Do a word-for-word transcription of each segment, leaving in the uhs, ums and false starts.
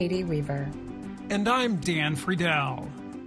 Katie Weaver. And I'm Dan Friedel.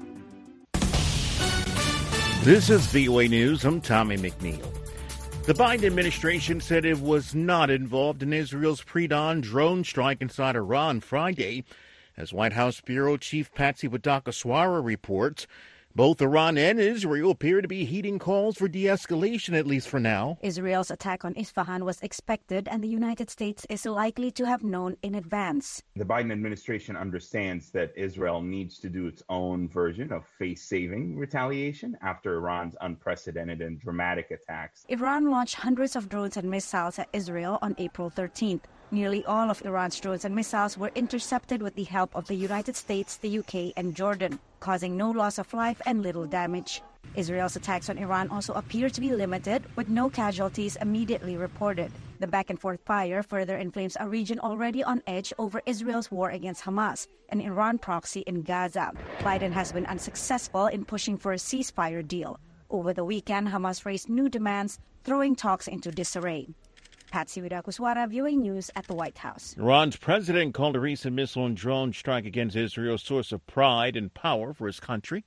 This is V O A News. I'm Tommy McNeil. The Biden administration said it was not involved in Israel's pre-dawn drone strike inside Iran Friday. As White House Bureau Chief Patsy Widakuswara reports, both Iran and Israel appear to be heeding calls for de-escalation, at least for now. Israel's attack on Isfahan was expected, and the United States is likely to have known in advance. The Biden administration understands that Israel needs to do its own version of face-saving retaliation after Iran's unprecedented and dramatic attacks. Iran launched hundreds of drones and missiles at Israel on April thirteenth. Nearly all of Iran's drones and missiles were intercepted with the help of the United States, the U K, and Jordan, causing no loss of life and little damage. Israel's attacks on Iran also appear to be limited, with no casualties immediately reported. The back-and-forth fire further inflames a region already on edge over Israel's war against Hamas, an Iran proxy in Gaza. Biden has been unsuccessful in pushing for a ceasefire deal. Over the weekend, Hamas raised new demands, throwing talks into disarray. Patsy Widakuswara, V O A News at the White House. Iran's president called a recent missile and drone strike against Israel a source of pride and power for his country,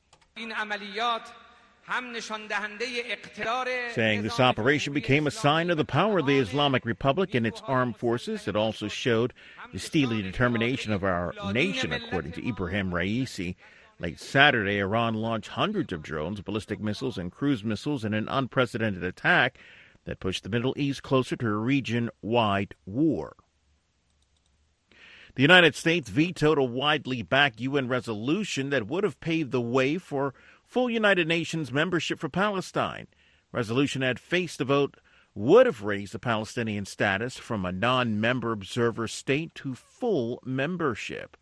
saying this operation became a sign of the power of the Islamic Republic and its armed forces. It also showed the steely determination of our nation, according to Ibrahim Raisi. Late Saturday, Iran launched hundreds of drones, ballistic missiles, and cruise missiles in an unprecedented attack that pushed the Middle East closer to a region-wide war. The United States vetoed a widely backed U N resolution that would have paved the way for full United Nations membership for Palestine. Resolution had faced the vote would have raised the Palestinian status from a non-member observer state to full membership.